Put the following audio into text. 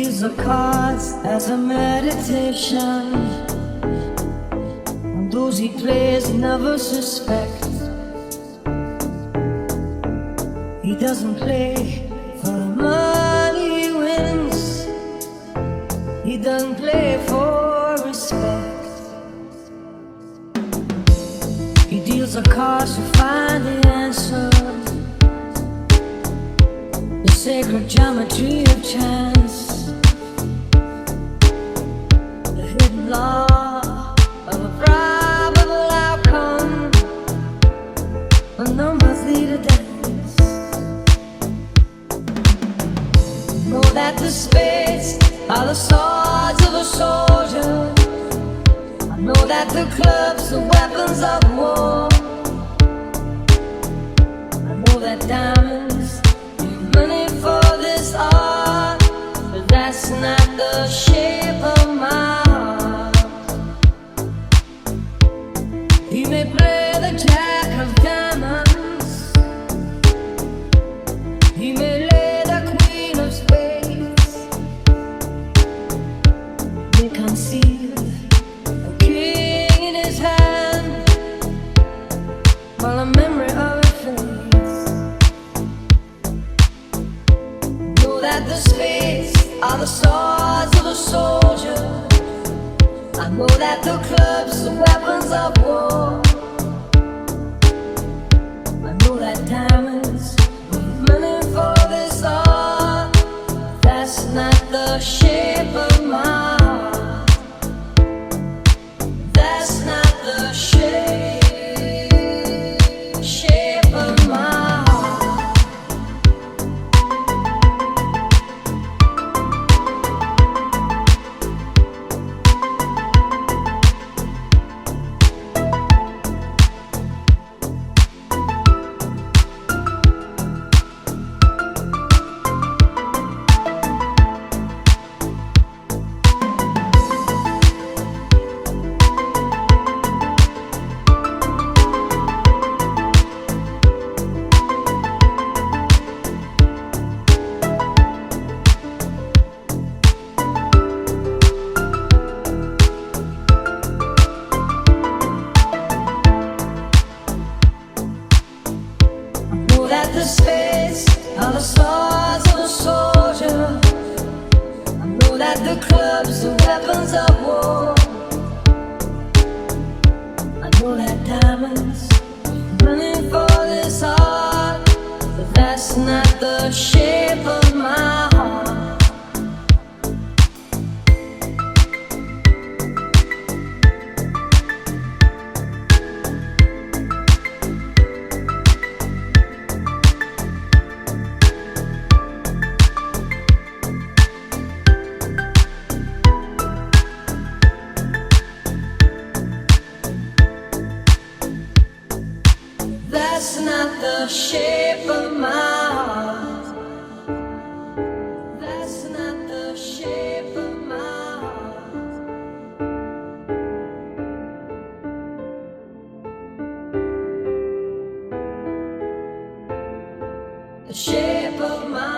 deals the cards as a meditation, and those he plays never suspect. He doesn't play for the money he wins, he doesn't play for respect. He deals the cards to find the answer, the sacred geometry of chance, the hidden law of a probable outcome. The numbers lead a dance. Know that the spades are the swords of a soldier. I know that the clubs are weapons of war. I know that diamonds need money for this art, but that's not the shape of my heart. He may play the jack of diamonds, he may lay the queen of spades, they conceal a king in his hand, while the memory of it fades. Know that the spades are the swords of a soldier. I know that the clubs are weapons of war. I know that diamonds need money for this art, but that's not the shape of my heart. That's not the shape of my heart. Know that the spades are the swords of a soldier. I know that the clubs are weapons of war. I know that diamonds running for this art, but that's not the shape of my heart. That's not the shape of my heart. That's not the shape of my heart. The shape of my